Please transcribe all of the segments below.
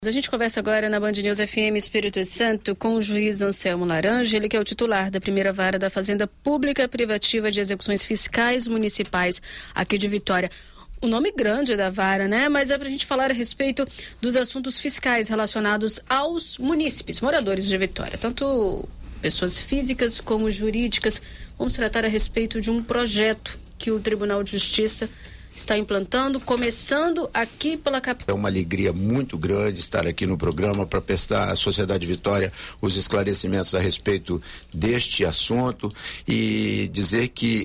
A gente conversa agora na Band News FM Espírito Santo com o juiz Anselmo Laranja, ele que é o titular da primeira vara da Fazenda Pública Privativa de Execuções Fiscais Municipais aqui de Vitória. O nome grande da vara, né? Mas é pra gente falar a respeito dos assuntos fiscais relacionados aos munícipes, moradores de Vitória, tanto pessoas físicas como jurídicas. Vamos tratar a respeito de um projeto que o Tribunal de Justiça está implantando, começando aqui pela capital. É uma alegria muito grande estar aqui no programa para prestar à sociedade Vitória os esclarecimentos a respeito deste assunto e dizer que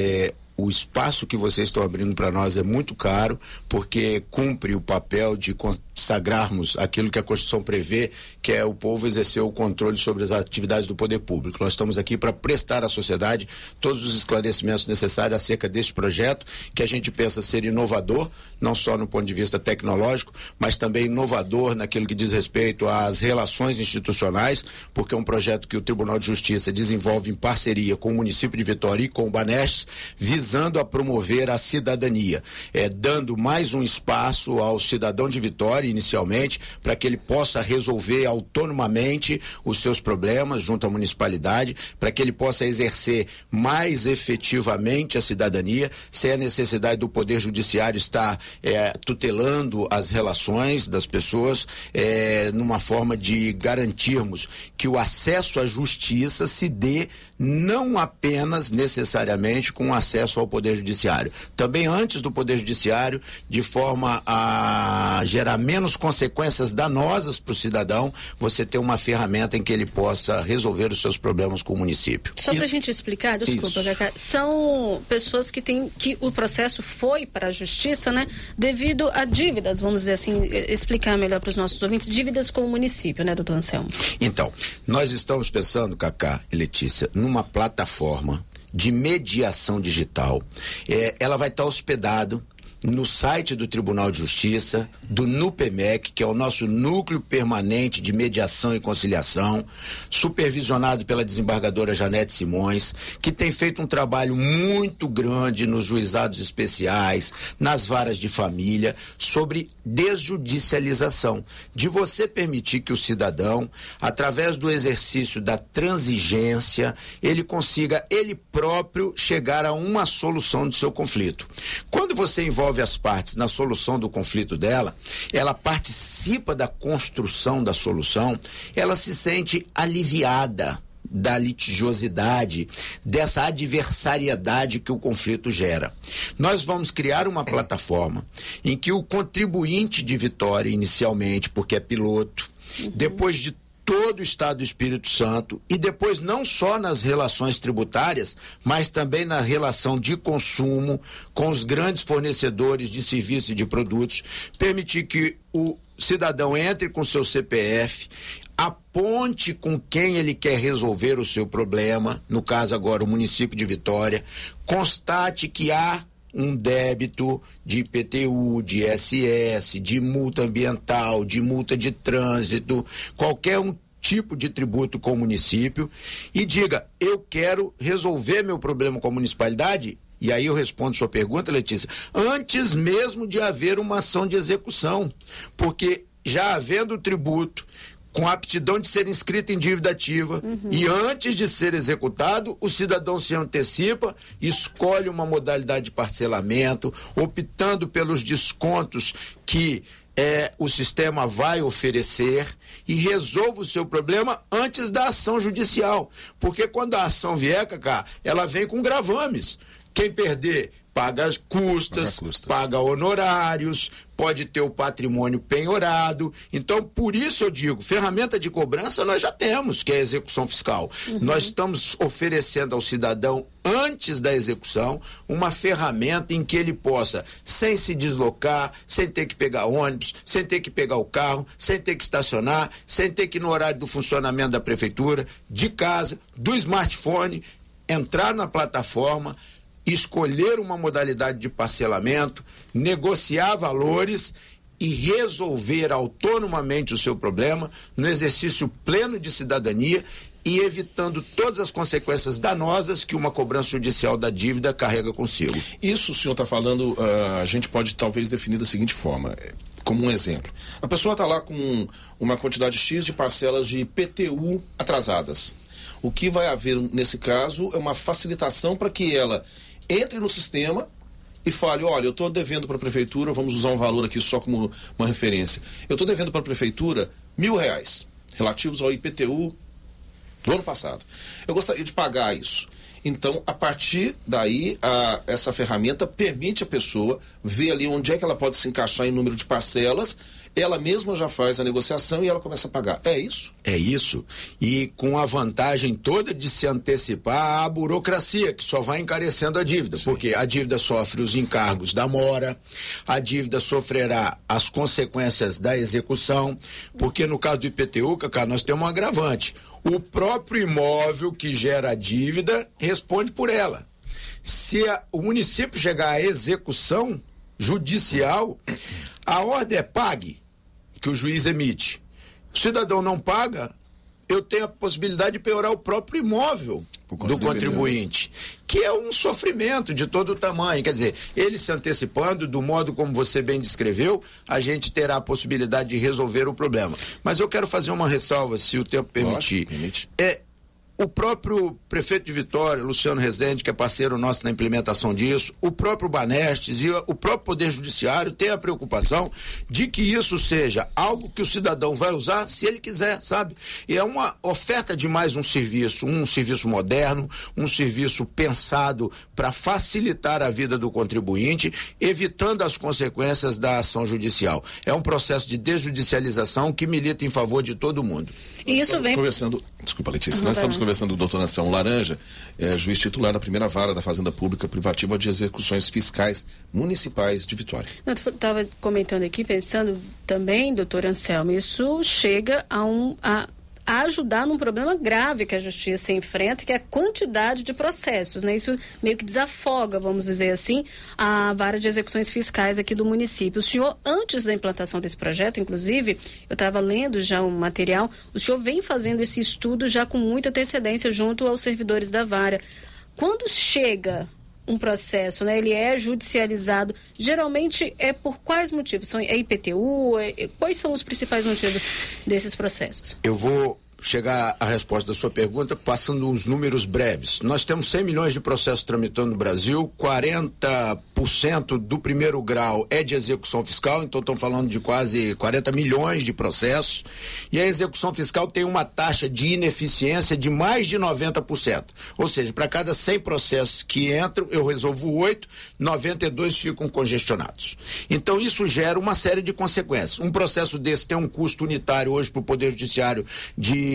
o espaço que vocês estão abrindo para nós é muito caro, porque cumpre o papel de consagrarmos aquilo que a Constituição prevê, que é o povo exercer o controle sobre as atividades do poder público. Nós estamos aqui para prestar à sociedade todos os esclarecimentos necessários acerca deste projeto, que a gente pensa ser inovador, não só no ponto de vista tecnológico, mas também inovador naquilo que diz respeito às relações institucionais, porque é um projeto que o Tribunal de Justiça desenvolve em parceria com o município de Vitória e com o Banestes, visando a promover a cidadania, dando mais um espaço ao cidadão de Vitória, inicialmente, para que ele possa resolver autonomamente os seus problemas junto à municipalidade, para que ele possa exercer mais efetivamente a cidadania, sem a necessidade do Poder Judiciário estar tutelando as relações das pessoas, numa forma de garantirmos que o acesso à justiça se dê não apenas necessariamente com acesso ao Poder Judiciário, também antes do Poder Judiciário, de forma a gerar menos consequências danosas para o cidadão, você ter uma ferramenta em que ele possa resolver os seus problemas com o município. Só para a gente explicar, desculpa, Cacá, são pessoas que o processo foi para a justiça, né, devido a dívidas, vamos dizer assim, explicar melhor para os nossos ouvintes, dívidas com o município, né, doutor Anselmo? Então, nós estamos pensando, Cacá e Letícia, numa plataforma de mediação digital. Ela vai estar hospedado no site do Tribunal de Justiça, do NUPEMEC, que é o nosso Núcleo Permanente de Mediação e Conciliação, supervisionado pela desembargadora Janete Simões, que tem feito um trabalho muito grande nos juizados especiais, nas varas de família, sobre desjudicialização, de você permitir que o cidadão, através do exercício da transigência, ele consiga, ele próprio, chegar a uma solução de seu conflito. Quando você envolve as partes na solução do conflito dela, ela participa da construção da solução, ela se sente aliviada da litigiosidade, dessa adversariedade que o conflito gera. Nós vamos criar uma plataforma em que o contribuinte de Vitória, inicialmente, porque é piloto, depois de todo o Estado do Espírito Santo e depois não só nas relações tributárias, mas também na relação de consumo com os grandes fornecedores de serviços e de produtos, permitir que o cidadão entre com seu CPF, aponte com quem ele quer resolver o seu problema, no caso agora o município de Vitória, constate que há um débito de IPTU, de ISS, de multa ambiental, de multa de trânsito, qualquer um tipo de tributo com o município, e diga, eu quero resolver meu problema com a municipalidade. E aí eu respondo sua pergunta, Letícia, antes mesmo de haver uma ação de execução, porque já havendo o tributo, com a aptidão de ser inscrito em dívida ativa, e antes de ser executado, o cidadão se antecipa, escolhe uma modalidade de parcelamento, optando pelos descontos que o sistema vai oferecer, e resolve o seu problema antes da ação judicial, porque quando a ação vier, Cacá, ela vem com gravames. Quem perder paga custas, paga honorários, pode ter o patrimônio penhorado. Então, por isso eu digo, ferramenta de cobrança nós já temos, que é a execução fiscal. Nós estamos oferecendo ao cidadão, antes da execução, uma ferramenta em que ele possa, sem se deslocar, sem ter que pegar ônibus, sem ter que pegar o carro, sem ter que estacionar, sem ter que ir no horário do funcionamento da prefeitura, de casa, do smartphone, entrar na plataforma, escolher uma modalidade de parcelamento, negociar valores e resolver autonomamente o seu problema no exercício pleno de cidadania e evitando todas as consequências danosas que uma cobrança judicial da dívida carrega consigo. Isso o senhor está falando, a gente pode talvez definir da seguinte forma: como um exemplo. A pessoa está lá com uma quantidade X de parcelas de IPTU atrasadas. O que vai haver nesse caso é uma facilitação para que ela entre no sistema e fale, olha, eu estou devendo para a prefeitura, vamos usar um valor aqui só como uma referência, eu estou devendo para a prefeitura R$1.000 relativos ao IPTU do ano passado. Eu gostaria de pagar isso. Então, a partir daí, essa ferramenta permite a pessoa ver ali onde é que ela pode se encaixar em número de parcelas, ela mesma já faz a negociação e ela começa a pagar. É isso? É isso. E com a vantagem toda de se antecipar à burocracia, que só vai encarecendo a dívida. Sim. Porque a dívida sofre os encargos da mora, a dívida sofrerá as consequências da execução, porque no caso do IPTU, Cacá, nós temos um agravante. O próprio imóvel que gera a dívida responde por ela. Se o município chegar à execução judicial, a ordem é pague, que o juiz emite. O cidadão não paga, eu tenho a possibilidade de penhorar o próprio imóvel do contribuinte, que é um sofrimento de todo o tamanho. Quer dizer, ele se antecipando do modo como você bem descreveu, a gente terá a possibilidade de resolver o problema. Mas eu quero fazer uma ressalva, se o tempo permitir. Permite. O próprio prefeito de Vitória, Luciano Rezende, que é parceiro nosso na implementação disso, o próprio Banestes e o próprio Poder Judiciário tem a preocupação de que isso seja algo que o cidadão vai usar se ele quiser, sabe? E é uma oferta de mais um serviço moderno, um serviço pensado para facilitar a vida do contribuinte, evitando as consequências da ação judicial. É um processo de desjudicialização que milita em favor de todo mundo. E isso vem... Desculpa, Letícia, nós estamos conversando com o doutor Anselmo Laranja, juiz titular da primeira vara da Fazenda Pública Privativa de Execuções Fiscais Municipais de Vitória. Eu estava comentando aqui, pensando também, doutor Anselmo, isso chega a ajudar num problema grave que a justiça enfrenta, que é a quantidade de processos, né? Isso meio que desafoga, vamos dizer assim, a vara de execuções fiscais aqui do município. O senhor, antes da implantação desse projeto, inclusive, eu estava lendo já um material, o senhor vem fazendo esse estudo já com muita antecedência junto aos servidores da vara. Quando chega um processo, né, ele é judicializado, geralmente é por quais motivos? É IPTU? Quais são os principais motivos desses processos? Eu vou chegar à resposta da sua pergunta passando uns números breves. Nós temos 100 milhões de processos tramitando no Brasil, 40% do primeiro grau é de execução fiscal, então estamos falando de quase 40 milhões de processos, e a execução fiscal tem uma taxa de ineficiência de mais de 90%. Ou seja, para cada 100 processos que entram, eu resolvo 8, 92 ficam congestionados. Então isso gera uma série de consequências. Um processo desse tem um custo unitário hoje para o Poder Judiciário de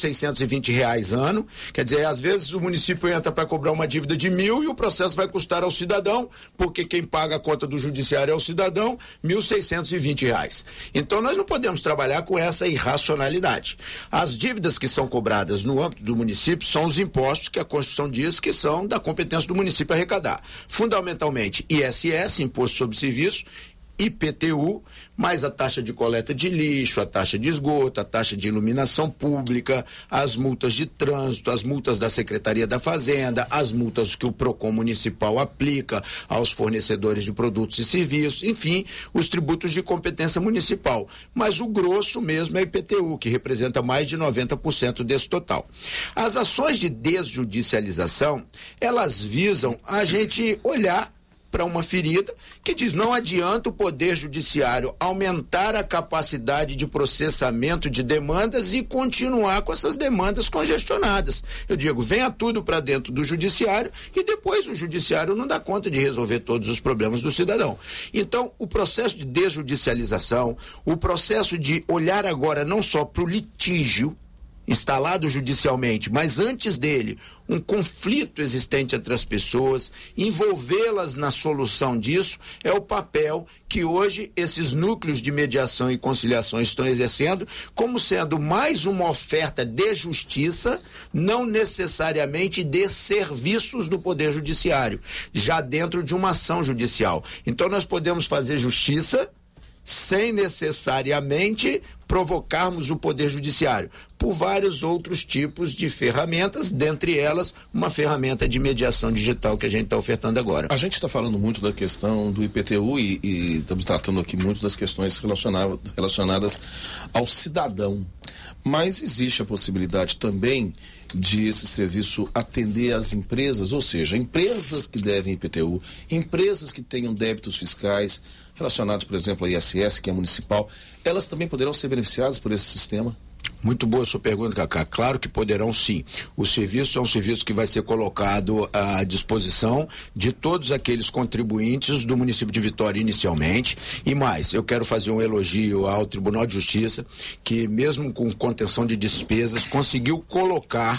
R$1.620 ano, quer dizer, às vezes o município entra para cobrar uma dívida de 1.000 e o processo vai custar ao cidadão, porque quem paga a conta do judiciário é o cidadão, R$1.620. Então nós não podemos trabalhar com essa irracionalidade. As dívidas que são cobradas no âmbito do município são os impostos que a Constituição diz que são da competência do município arrecadar. Fundamentalmente ISS, Imposto sobre Serviço, IPTU, mais a taxa de coleta de lixo, a taxa de esgoto, a taxa de iluminação pública, as multas de trânsito, as multas da Secretaria da Fazenda, as multas que o PROCON municipal aplica aos fornecedores de produtos e serviços, enfim, os tributos de competência municipal. Mas o grosso mesmo é IPTU, que representa mais de 90% desse total. As ações de desjudicialização, elas visam a gente olhar para uma ferida que diz, não adianta o Poder Judiciário aumentar a capacidade de processamento de demandas e continuar com essas demandas congestionadas. Eu digo, venha tudo para dentro do Judiciário e depois o Judiciário não dá conta de resolver todos os problemas do cidadão. Então, o processo de desjudicialização, o processo de olhar agora não só para o litígio instalado judicialmente, mas antes dele, um conflito existente entre as pessoas, envolvê-las na solução disso, é o papel que hoje esses núcleos de mediação e conciliação estão exercendo, como sendo mais uma oferta de justiça, não necessariamente de serviços do Poder Judiciário, já dentro de uma ação judicial. Então nós podemos fazer justiça sem necessariamente provocarmos o Poder Judiciário, por vários outros tipos de ferramentas, dentre elas uma ferramenta de mediação digital que a gente está ofertando agora. A gente está falando muito da questão do IPTU e estamos tratando aqui muito das questões relacionadas ao cidadão, mas existe a possibilidade também de esse serviço atender as empresas, ou seja, empresas que devem IPTU, empresas que tenham débitos fiscais relacionados, por exemplo, à ISS, que é municipal, elas também poderão ser beneficiadas por esse sistema? Muito boa a sua pergunta, Cacá. Claro que poderão sim. O serviço é um serviço que vai ser colocado à disposição de todos aqueles contribuintes do município de Vitória inicialmente. E mais, eu quero fazer um elogio ao Tribunal de Justiça, que mesmo com contenção de despesas, conseguiu colocar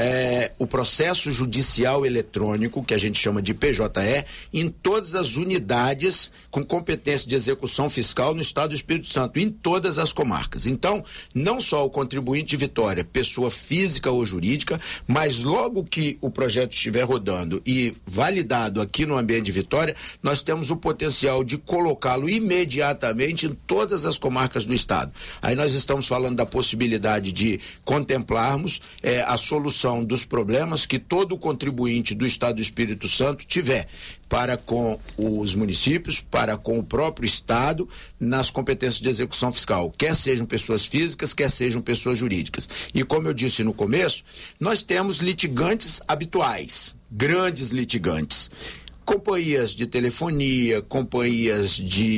o processo judicial eletrônico, que a gente chama de PJE, em todas as unidades com competência de execução fiscal no Estado do Espírito Santo, em todas as comarcas. Então, não só o contribuinte de Vitória, pessoa física ou jurídica, mas logo que o projeto estiver rodando e validado aqui no ambiente de Vitória, nós temos o potencial de colocá-lo imediatamente em todas as comarcas do estado. Aí nós estamos falando da possibilidade de contemplarmos a solução dos problemas que todo contribuinte do estado do Espírito Santo tiver para com os municípios, para com o próprio estado, nas competências de execução fiscal, quer sejam pessoas físicas, quer sejam pessoas jurídicas. E como eu disse no começo, nós temos litigantes habituais, grandes litigantes, companhias de telefonia, companhias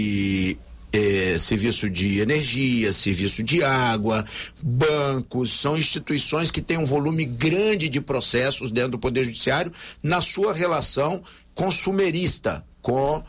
de serviço de energia, serviço de água, bancos, são instituições que têm um volume grande de processos dentro do Poder Judiciário na sua relação consumerista com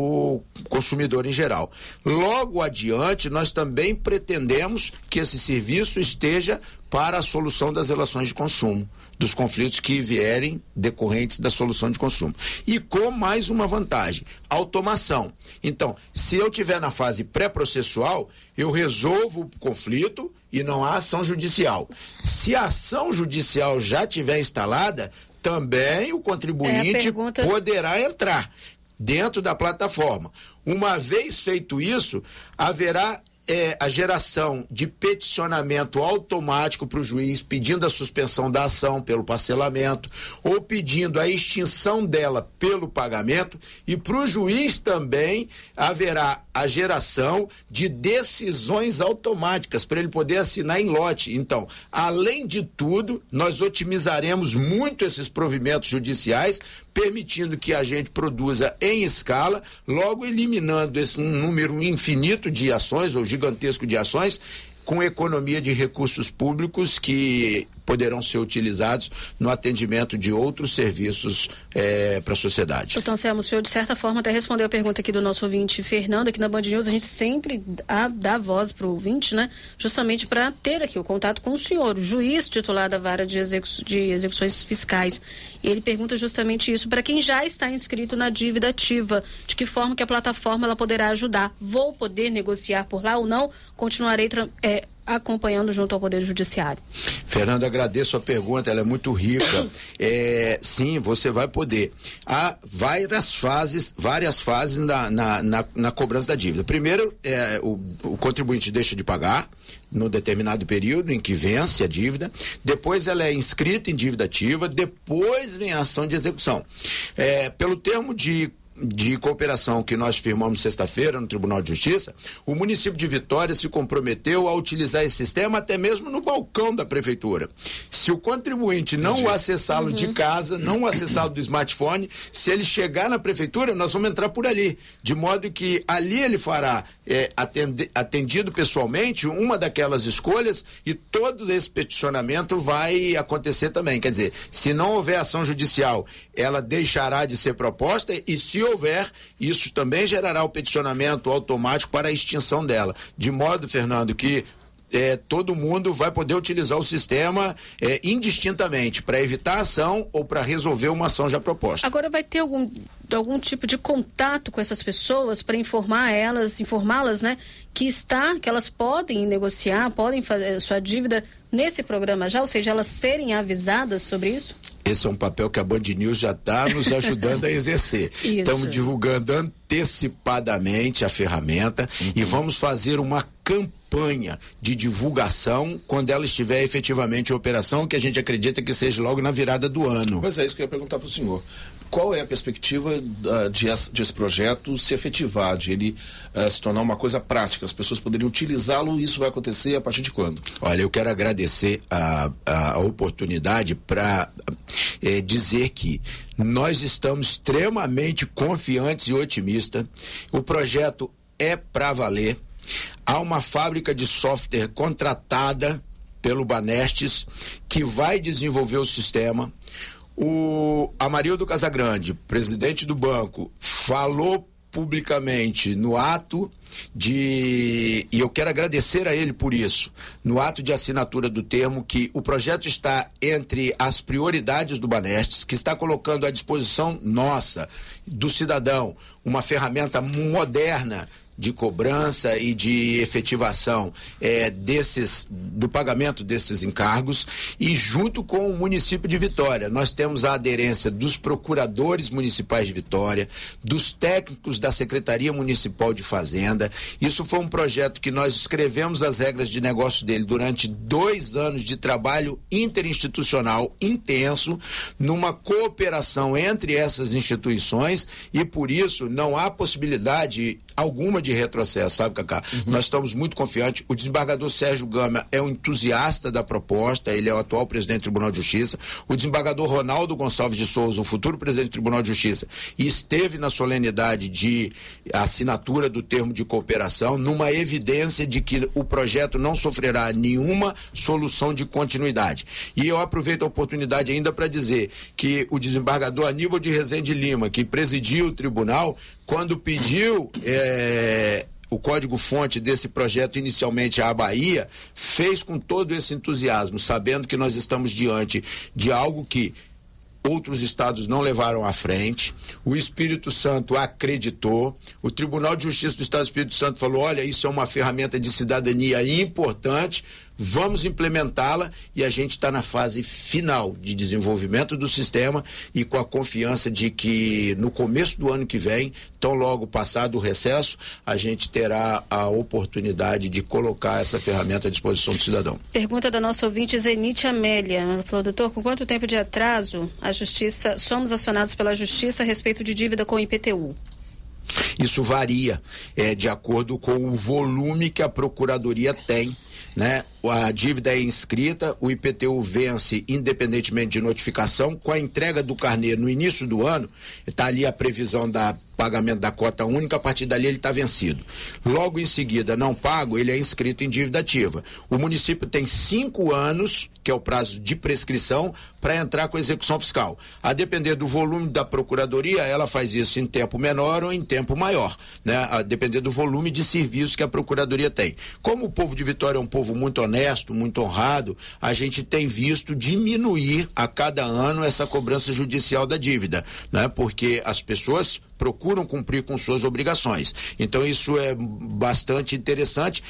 o consumidor em geral. Logo adiante, nós também pretendemos que esse serviço esteja para a solução das relações de consumo, dos conflitos que vierem decorrentes da solução de consumo. E com mais uma vantagem, automação. Então, se eu estiver na fase pré-processual, eu resolvo o conflito e não há ação judicial. Se a ação judicial já estiver instalada, também o contribuinte poderá entrar dentro da plataforma. Uma vez feito isso, haverá a geração de peticionamento automático para o juiz, pedindo a suspensão da ação pelo parcelamento ou pedindo a extinção dela pelo pagamento, e para o juiz também haverá a geração de decisões automáticas para ele poder assinar em lote. Então, além de tudo, nós otimizaremos muito esses provimentos judiciais, permitindo que a gente produza em escala, logo eliminando esse número infinito de ações ou gigantesco de ações, com economia de recursos públicos que poderão ser utilizados no atendimento de outros serviços para a sociedade. Doutor Anselmo, o senhor de certa forma até respondeu a pergunta aqui do nosso ouvinte Fernando, aqui na Band News. A gente sempre dá voz para o ouvinte, né? Justamente para ter aqui o contato com o senhor, o juiz titular da Vara de Execuções Fiscais. E ele pergunta justamente isso, para quem já está inscrito na dívida ativa, de que forma que a plataforma ela poderá ajudar? Vou poder negociar por lá ou não? Continuarei acompanhando junto ao Poder Judiciário. Fernando, agradeço a pergunta, ela é muito rica. Sim, você vai poder. Há várias fases na cobrança da dívida. Primeiro, o contribuinte deixa de pagar no determinado período em que vence a dívida, depois ela é inscrita em dívida ativa, depois vem a ação de execução. Pelo termo de cooperação que nós firmamos sexta-feira no Tribunal de Justiça, o município de Vitória se comprometeu a utilizar esse sistema até mesmo no balcão da prefeitura. Se o contribuinte não acessá-lo de casa, não acessá-lo do smartphone, se ele chegar na prefeitura, nós vamos entrar por ali, de modo que ali ele fará atendido pessoalmente uma daquelas escolhas e todo esse peticionamento vai acontecer também. Quer dizer, se não houver ação judicial, ela deixará de ser proposta, e se houver, isso também gerará o peticionamento automático para a extinção dela. De modo, Fernando, que todo mundo vai poder utilizar o sistema indistintamente para evitar a ação ou para resolver uma ação já proposta. Agora vai ter algum tipo de contato com essas pessoas para informá-las, né, que elas podem negociar, podem fazer sua dívida nesse programa já, ou seja, elas serem avisadas sobre isso? esse é um papel que a Band News já está nos ajudando a exercer. Estamos divulgando antecipadamente a ferramenta e vamos fazer uma campanha de divulgação quando ela estiver efetivamente em operação, que a gente acredita que seja logo na virada do ano. Mas é isso que eu ia perguntar para o senhor. Qual é a perspectiva de esse projeto se efetivar, de ele se tornar uma coisa prática? As pessoas poderiam utilizá-lo e isso vai acontecer a partir de quando? Olha, eu quero agradecer a oportunidade para dizer que nós estamos extremamente confiantes e otimistas. O projeto é para valer. Há uma fábrica de software contratada pelo Banestes que vai desenvolver o sistema. O Amarildo Casagrande, presidente do banco, falou publicamente no ato e eu quero agradecer a ele por isso, no ato de assinatura do termo, que o projeto está entre as prioridades do Banestes, que está colocando à disposição nossa, do cidadão, uma ferramenta moderna de cobrança e de efetivação do pagamento desses encargos, e junto com o município de Vitória, nós temos a aderência dos procuradores municipais de Vitória, dos técnicos da Secretaria Municipal de Fazenda. Isso foi um projeto que nós escrevemos as regras de negócio dele durante 2 anos de trabalho interinstitucional intenso, numa cooperação entre essas instituições, e por isso não há possibilidade alguma de retrocesso, sabe, Cacá? Nós estamos muito confiantes. O desembargador Sérgio Gama é um entusiasta da proposta, ele é o atual presidente do Tribunal de Justiça. O desembargador Ronaldo Gonçalves de Souza, o futuro presidente do Tribunal de Justiça, esteve na solenidade de assinatura do termo de cooperação, numa evidência de que o projeto não sofrerá nenhuma solução de continuidade. E eu aproveito a oportunidade ainda para dizer que o desembargador Aníbal de Rezende Lima, que presidiu o tribunal, quando pediu o código-fonte desse projeto inicialmente à Bahia, fez com todo esse entusiasmo, sabendo que nós estamos diante de algo que outros estados não levaram à frente. O Espírito Santo acreditou, o Tribunal de Justiça do Estado do Espírito Santo falou: olha, isso é uma ferramenta de cidadania importante, vamos implementá-la, e a gente está na fase final de desenvolvimento do sistema, e com a confiança de que no começo do ano que vem, tão logo passado o recesso, a gente terá a oportunidade de colocar essa ferramenta à disposição do cidadão. Pergunta da nossa ouvinte Zenite Amélia. Ela falou: doutor, com quanto tempo de atraso somos acionados pela Justiça a respeito de dívida com o IPTU? Isso varia de acordo com o volume que a Procuradoria tem, né? A dívida é inscrita, o IPTU vence independentemente de notificação. Com a entrega do carnê no início do ano, está ali a previsão da pagamento da cota única, a partir dali ele está vencido. Logo em seguida, não pago, ele é inscrito em dívida ativa. O município tem 5 anos, que é o prazo de prescrição, para entrar com a execução fiscal. A depender do volume da Procuradoria, ela faz isso em tempo menor ou em tempo maior, né? A depender do volume de serviços que a Procuradoria tem. Como o povo de Vitória é um povo muito honesto, muito honrado, a gente tem visto diminuir a cada ano essa cobrança judicial da dívida, né? Porque as pessoas procuram cumprir com suas obrigações. Então isso é bastante interessante.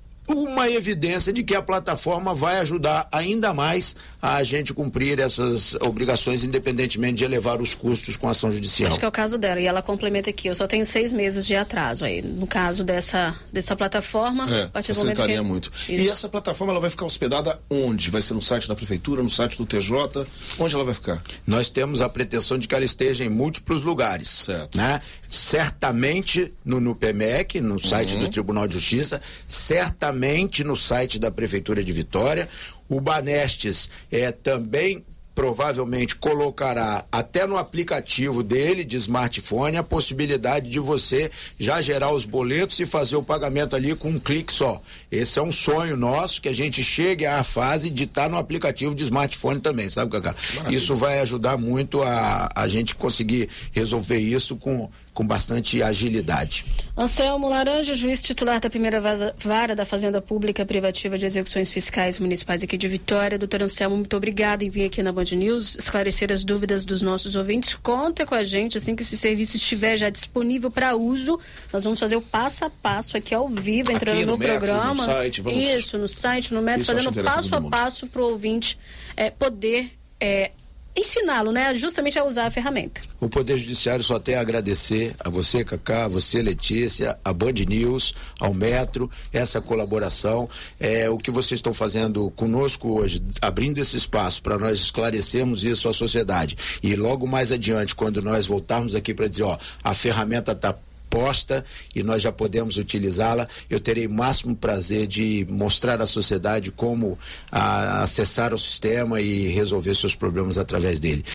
Uma evidência de que a plataforma vai ajudar ainda mais a gente cumprir essas obrigações, independentemente de elevar os custos com a ação judicial. Acho que é o caso dela, e ela complementa aqui: eu só tenho 6 meses de atraso aí. No caso dessa plataforma, facilitaria muito. Isso. E essa plataforma, ela vai ficar hospedada onde? Vai ser no site da Prefeitura, no site do TJ? Onde ela vai ficar? Nós temos a pretensão de que ela esteja em múltiplos lugares. Certo. Né? Certamente no PMEC, no site do Tribunal de Justiça, certamente no site da Prefeitura de Vitória. O Banestes também provavelmente colocará até no aplicativo dele de smartphone a possibilidade de você já gerar os boletos e fazer o pagamento ali com um clique só. Esse é um sonho nosso, que a gente chegue à fase de estar no aplicativo de smartphone também, sabe, Cacá? Maravilha. Isso vai ajudar muito a gente conseguir resolver isso com bastante agilidade. Anselmo Laranja, juiz titular da primeira vara da Fazenda Pública Privativa de Execuções Fiscais Municipais aqui de Vitória. Doutor Anselmo, muito obrigada em vir aqui na Band News esclarecer as dúvidas dos nossos ouvintes. Conta com a gente, assim que esse serviço estiver já disponível para uso, nós vamos fazer o passo a passo aqui ao vivo, entrando aqui no programa. No site, Isso, no site, no método, fazendo passo a passo para o ouvinte poder ensiná-lo, né, justamente a usar a ferramenta. O Poder Judiciário só tem a agradecer a você, Cacá, a você, Letícia, a Band News, ao Metro, essa colaboração. O que vocês estão fazendo conosco hoje, abrindo esse espaço para nós esclarecermos isso à sociedade. E logo mais adiante, quando nós voltarmos aqui para dizer, a ferramenta está posta e nós já podemos utilizá-la, eu terei o máximo prazer de mostrar à sociedade como acessar o sistema e resolver seus problemas através dele.